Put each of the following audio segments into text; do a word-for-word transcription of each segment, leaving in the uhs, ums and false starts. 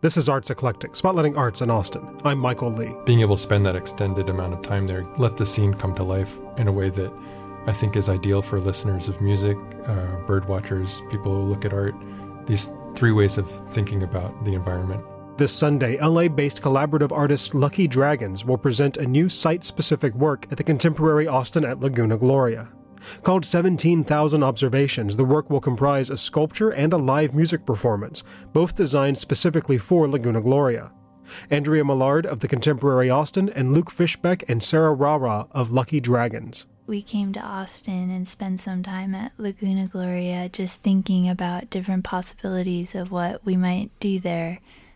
This is Arts Eclectic, spotlighting arts in Austin. I'm Michael Lee. Being able to spend that extended amount of time there, let the scene come to life in a way that I think is ideal for listeners of music, uh, bird watchers, people who look at art. These three ways of thinking about the environment. This Sunday, L A-based collaborative artist Lucky Dragons will present a new site-specific work at the Contemporary Austin at Laguna Gloria. Called seventeen thousand Observations, the work will comprise a sculpture and a live music performance, both designed specifically for Laguna Gloria. Andrea Millard of the Contemporary Austin and Luke Fishbeck and Sarah Rara of Lucky Dragons. We came to Austin and spent some time at Laguna Gloria just thinking about different possibilities of what we might do there,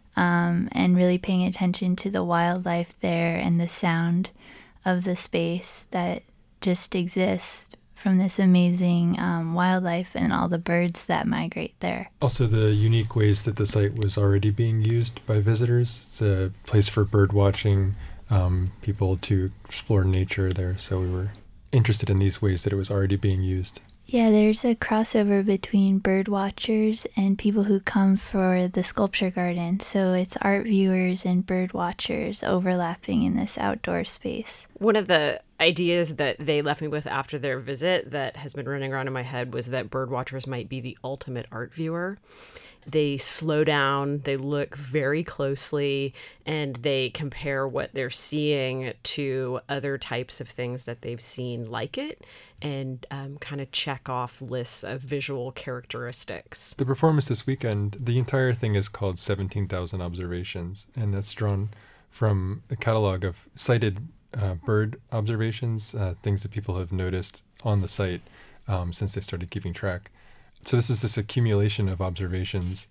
um, and really paying attention to the wildlife there and the sound of the space that just exists from this amazing um, wildlife and all the birds that migrate there. Also the unique ways that the site was already being used by visitors. It's a place for bird watching, um, people to explore nature there, so we were interested in these ways that it was already being used. Yeah, there's a crossover between bird watchers and people who come for the sculpture garden. So it's art viewers and bird watchers overlapping in this outdoor space. One of the ideas that they left me with after their visit that has been running around in my head was that bird watchers might be the ultimate art viewer. They slow down, they look very closely, and they compare what they're seeing to other types of things that they've seen like it, and um, kind of check off lists of visual characteristics. The performance this weekend, the entire thing is called seventeen thousand Observations, and that's drawn from a catalog of cited uh, bird observations, uh, things that people have noticed on the site um, since they started keeping track. So this is this accumulation of observations,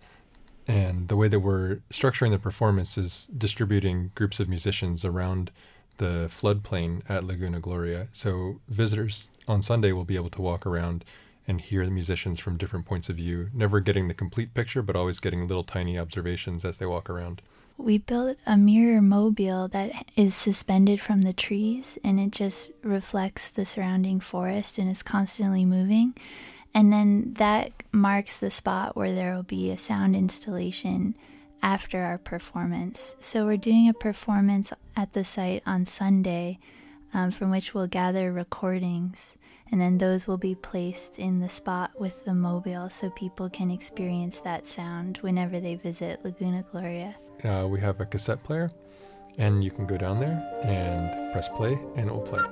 and the way that we're structuring the performance is distributing groups of musicians around the floodplain at Laguna Gloria. So visitors on Sunday will be able to walk around and hear the musicians from different points of view, never getting the complete picture, but always getting little tiny observations as they walk around. We built a mirror mobile that is suspended from the trees, and it just reflects the surrounding forest and is constantly moving. And then that marks the spot where there will be a sound installation after our performance. So we're doing a performance at the site on Sunday, um, from which we'll gather recordings, and then those will be placed in the spot with the mobile so people can experience that sound whenever they visit Laguna Gloria. Uh, we have a cassette player, and you can go down there and press play, and it will play.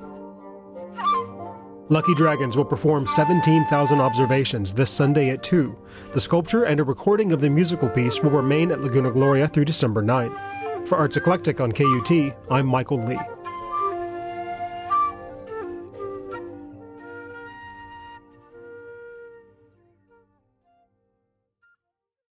Lucky Dragons will perform seventeen thousand Observations this Sunday at two. The sculpture and a recording of the musical piece will remain at Laguna Gloria through December ninth. For Arts Eclectic on K U T, I'm Michael Lee.